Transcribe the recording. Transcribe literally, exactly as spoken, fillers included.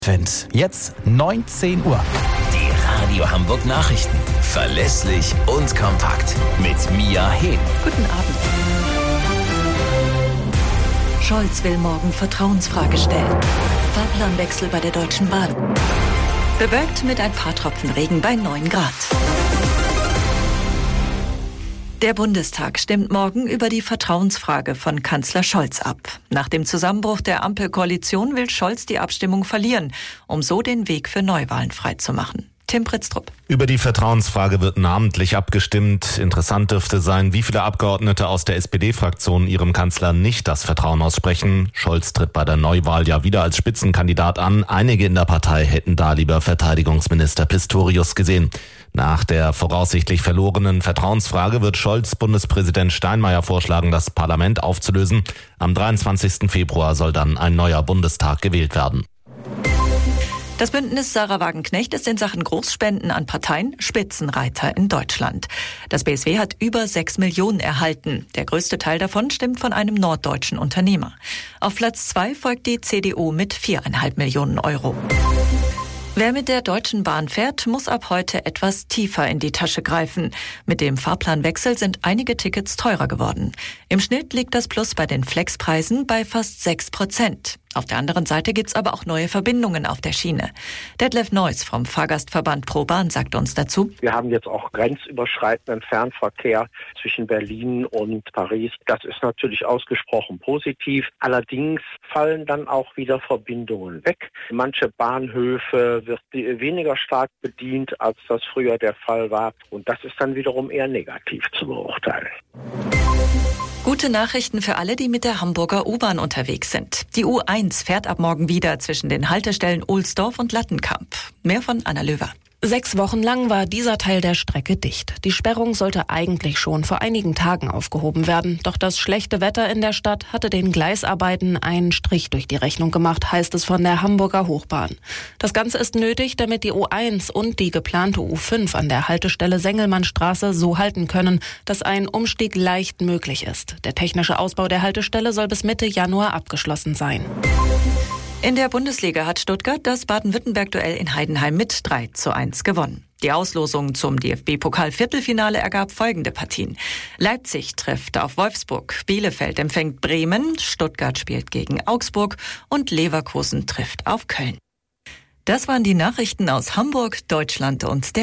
Wind. Jetzt neunzehn Uhr. Die Radio Hamburg Nachrichten. Verlässlich und kompakt. Mit Mia Hehn. Guten Abend. Scholz will morgen Vertrauensfrage stellen. Fahrplanwechsel bei der Deutschen Bahn. Bewölkt mit ein paar Tropfen Regen bei neun Grad. Der Bundestag stimmt morgen über die Vertrauensfrage von Kanzler Scholz ab. Nach dem Zusammenbruch der Ampelkoalition will Scholz die Abstimmung verlieren, um so den Weg für Neuwahlen freizumachen. Tim Pritztrup. Über die Vertrauensfrage wird namentlich abgestimmt. Interessant dürfte sein, wie viele Abgeordnete aus der S P D-Fraktion ihrem Kanzler nicht das Vertrauen aussprechen. Scholz tritt bei der Neuwahl ja wieder als Spitzenkandidat an. Einige in der Partei hätten da lieber Verteidigungsminister Pistorius gesehen. Nach der voraussichtlich verlorenen Vertrauensfrage wird Scholz Bundespräsident Steinmeier vorschlagen, das Parlament aufzulösen. Am dreiundzwanzigsten Februar soll dann ein neuer Bundestag gewählt werden. Das Bündnis Sarah Wagenknecht ist in Sachen Großspenden an Parteien Spitzenreiter in Deutschland. Das B S W hat über sechs Millionen erhalten. Der größte Teil davon stammt von einem norddeutschen Unternehmer. Auf Platz zwei folgt die C D U mit viereinhalb Millionen Euro. Wer mit der Deutschen Bahn fährt, muss ab heute etwas tiefer in die Tasche greifen. Mit dem Fahrplanwechsel sind einige Tickets teurer geworden. Im Schnitt liegt das Plus bei den Flexpreisen bei fast sechs Prozent. Auf der anderen Seite gibt's aber auch neue Verbindungen auf der Schiene. Detlef Neuss vom Fahrgastverband ProBahn sagt uns dazu: Wir haben jetzt auch grenzüberschreitenden Fernverkehr zwischen Berlin und Paris. Das ist natürlich ausgesprochen positiv. Allerdings fallen dann auch wieder Verbindungen weg. Manche Bahnhöfe wird weniger stark bedient, als das früher der Fall war. Und das ist dann wiederum eher negativ zu beurteilen. Gute Nachrichten für alle, die mit der Hamburger U-Bahn unterwegs sind. Die U eins fährt ab morgen wieder zwischen den Haltestellen Ohlsdorf und Lattenkamp. Mehr von Anna Löwer. Sechs Wochen lang war dieser Teil der Strecke dicht. Die Sperrung sollte eigentlich schon vor einigen Tagen aufgehoben werden. Doch das schlechte Wetter in der Stadt hatte den Gleisarbeiten einen Strich durch die Rechnung gemacht, heißt es von der Hamburger Hochbahn. Das Ganze ist nötig, damit die U eins und die geplante U fünf an der Haltestelle Sengelmannstraße so halten können, dass ein Umstieg leicht möglich ist. Der technische Ausbau der Haltestelle soll bis Mitte Januar abgeschlossen sein. In der Bundesliga hat Stuttgart das Baden-Württemberg-Duell in Heidenheim mit drei zu eins gewonnen. Die Auslosung zum D F B-Pokal-Viertelfinale ergab folgende Partien. Leipzig trifft auf Wolfsburg, Bielefeld empfängt Bremen, Stuttgart spielt gegen Augsburg und Leverkusen trifft auf Köln. Das waren die Nachrichten aus Hamburg, Deutschland und der